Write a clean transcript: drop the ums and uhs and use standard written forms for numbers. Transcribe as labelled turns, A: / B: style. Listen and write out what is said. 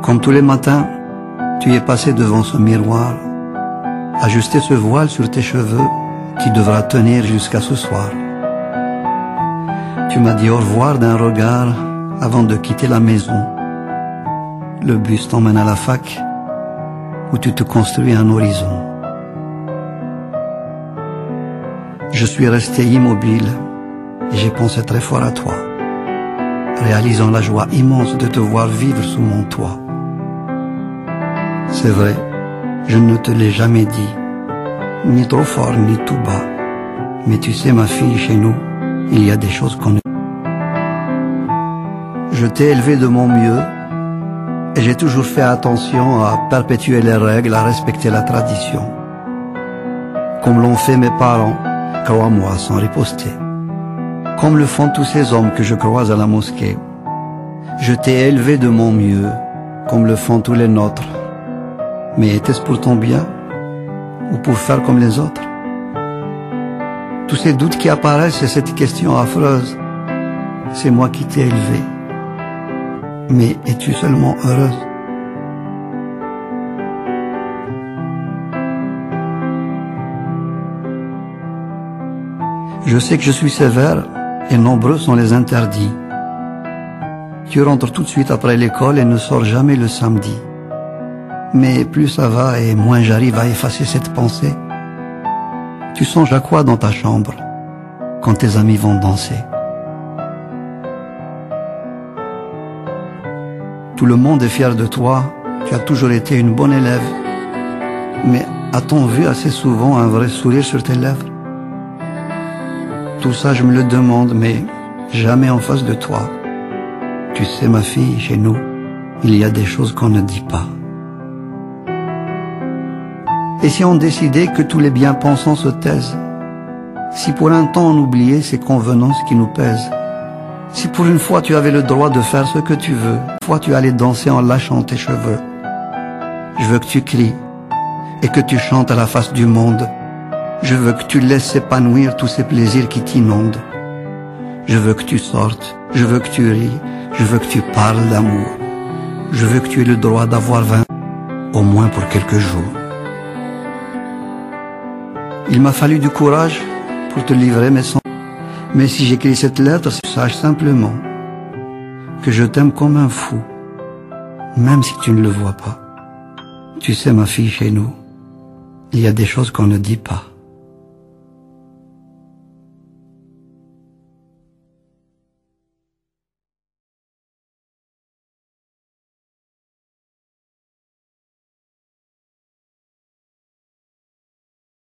A: Comme tous les matins, tu es passé devant ce miroir, ajusté ce voile sur tes cheveux qui devra tenir jusqu'à ce soir. Tu m'as dit au revoir d'un regard avant de quitter la maison. Le bus t'emmène à la fac où tu te construis un horizon. Je suis resté immobile et j'ai pensé très fort à toi, réalisant la joie immense de te voir vivre sous mon toit. C'est vrai, je ne te l'ai jamais dit, ni trop fort ni tout bas, mais tu sais ma fille, chez nous, il y a des choses qu'on ne... Je t'ai élevé de mon mieux et j'ai toujours fait attention à perpétuer les règles, à respecter la tradition. Comme l'ont fait mes parents, crois-moi, sans riposter. Comme le font tous ces hommes que je croise à la mosquée. Je t'ai élevé de mon mieux, comme le font tous les nôtres. Mais était-ce pour ton bien ou pour faire comme les autres? Tous ces doutes qui apparaissent et cette question affreuse, c'est moi qui t'ai élevé. Mais es-tu seulement heureuse? Je sais que je suis sévère et nombreux sont les interdits. Tu rentres tout de suite après l'école et ne sors jamais le samedi. Mais plus ça va et moins j'arrive à effacer cette pensée. Tu songes à quoi dans ta chambre quand tes amis vont danser? Tout le monde est fier de toi, tu as toujours été une bonne élève. Mais a-t-on vu assez souvent un vrai sourire sur tes lèvres? Tout ça je me le demande, mais jamais en face de toi. Tu sais ma fille, chez nous, il y a des choses qu'on ne dit pas. Et si on décidait que tous les bien-pensants se taisent? Si pour un temps on oubliait ces convenances qui nous pèsent? Si pour une fois tu avais le droit de faire ce que tu veux, une fois tu allais danser en lâchant tes cheveux? Je veux que tu cries et que tu chantes à la face du monde. Je veux que tu laisses s'épanouir tous ces plaisirs qui t'inondent. Je veux que tu sortes, je veux que tu ris, je veux que tu parles d'amour. Je veux que tu aies le droit d'avoir 20, au moins pour quelques jours. Il m'a fallu du courage pour te livrer mes sentiments. Mais si j'écris cette lettre, sache simplement que je t'aime comme un fou, même si tu ne le vois pas. Tu sais ma fille, chez nous, il y a des choses qu'on ne dit pas.